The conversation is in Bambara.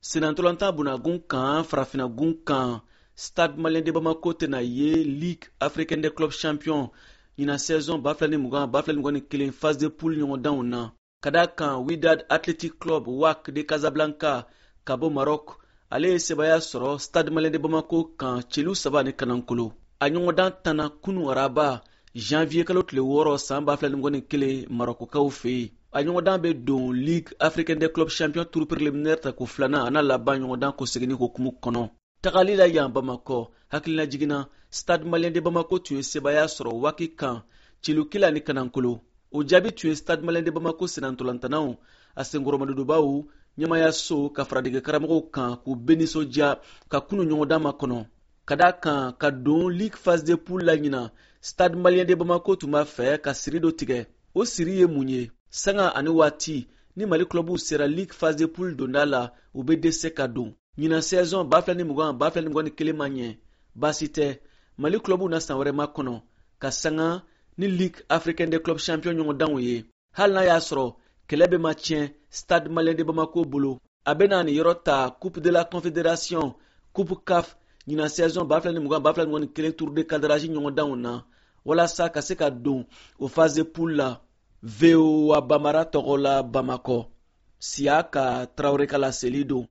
senantolanta bunagun kan farafinagun kan Stade Malien de Bamako tena ye Ligue Africaine des Clubs Champions ɲina saison 2021 phase de poule ɲɔgɔndanw na. Kada kan Wydad Athletic Club WAC de Casablanca ka bɔ Maroc ale ye sebaya sɔrɔ Stade Malien de Bamako kan celu 3 ni kanankolo. A ɲɔgɔndan tana kunu araba janvier kalo tile 6 san 2021 Marocokaw fɛ yen. A ɲɔgɔndan bɛ don Ligue Africaine des Clubs Champions tour préliminaire ta ko filanan ana laban ɲɔgɔndan ko segini ko kumu kɔnɔ. Tagali la yan Bamako hakilina jiginna Stade Malien de Bamako tun ye sebaya sɔrɔ waki kan celu 1 ni kanankolo. O jaabi tun ye Stade Malien de Bamako senantolantanaw a senkɔrɔmadudubaw ɲɛmayaso ka faradege karamɔgɔw kan k'u bɛɛ nisɔndiya ka kunu ɲɔgɔndan makɔnɔ. Ka da kan ka don Ligue phase de poule la ɲina Stade Malien de Bamako tun b'a fɛ ka siri dɔ tigɛ. O siri ye mun ye? Sanga ani waati ni Mali clubw sera Ligue phase de poule donda la u bɛ dɛsɛ ka don. Ɲina saison 2020-2021 ma ɲɛ. Baasi tɛ Mali clubw na san wɛrɛ makɔnɔ ka sanga ni Ligue Africaine des Clubs Champions ɲɔgɔndanw ye. Hali n'a y'a sɔrɔ kɛlɛ bɛ ma tiɲɛ Stade Malien de Bamako bolo. A bɛna ni yɔrɔ ta Coupe de la Confédération, Coupe CAF ɲina saison 2020-2021 tour de cadrage ɲɔgɔndanw na walasa ka se ka don o phase de poule la. VOA Bambara tɔgɔ la Bamako. Siaka Traoré ka laseli don.